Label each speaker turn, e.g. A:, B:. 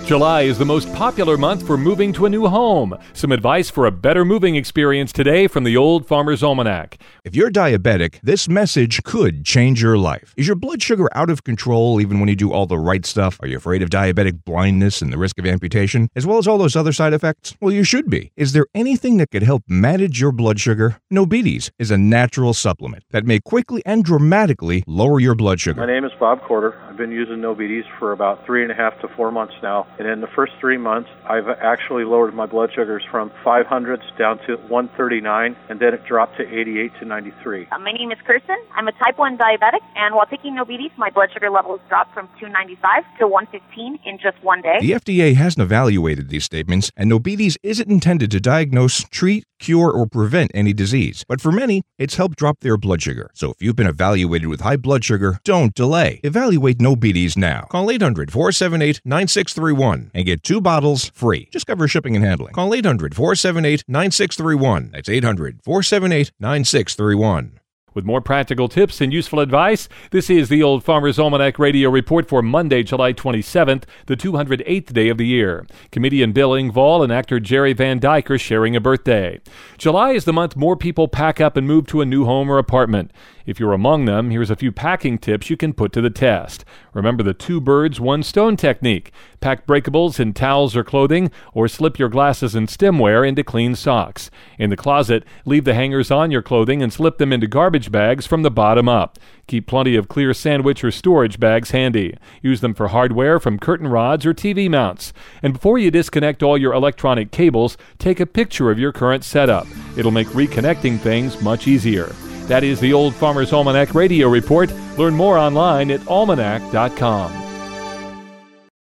A: July is the most popular month for moving to a new home. Some advice for a better moving experience today from the Old Farmer's Almanac.
B: If you're diabetic, this message could change your life. Is your blood sugar out of control even when you do all the right stuff? Are you afraid of diabetic blindness and the risk of amputation, as well as all those other side effects? Well, you should be. Is there anything that could help manage your blood sugar? Nobetes is a natural supplement that may quickly and dramatically lower your blood sugar.
C: My name is Bob Corder. I've been using Nobetes for about 3.5 to 4 months now. And in the first 3 months, I've actually lowered my blood sugars from 500s down to 139, and then it dropped to 88 to 93.
D: My name is Kirsten. I'm a type 1 diabetic, and while taking Nobetes, my blood sugar levels dropped from 295 to 115 in just 1 day.
B: The FDA hasn't evaluated these statements, and Nobetes isn't intended to diagnose, treat, cure, or prevent any disease. But for many, it's helped drop their blood sugar. So if you've been evaluated with high blood sugar, don't delay. Evaluate Nobetes now. Call 800-478-9631 and get 2 bottles free. Just cover shipping and handling. Call 800-478-9631. That's 800-478-9631.
A: With more practical tips and useful advice, this is the Old Farmer's Almanac Radio Report for Monday, July 27th, the 208th day of the year. Comedian Bill Engvall and actor Jerry Van Dyke are sharing a birthday. July is the month more people pack up and move to a new home or apartment. If you're among them, here's a few packing tips you can put to the test. Remember the 2 birds, 1 stone technique. Pack breakables in towels or clothing, or slip your glasses and stemware into clean socks. In the closet, leave the hangers on your clothing and slip them into garbage bags from the bottom up. Keep plenty of clear sandwich or storage bags handy. Use them for hardware from curtain rods or TV mounts. And before you disconnect all your electronic cables, take a picture of your current setup. It'll make reconnecting things much easier. That is the Old Farmer's Almanac Radio Report. Learn more online at almanac.com.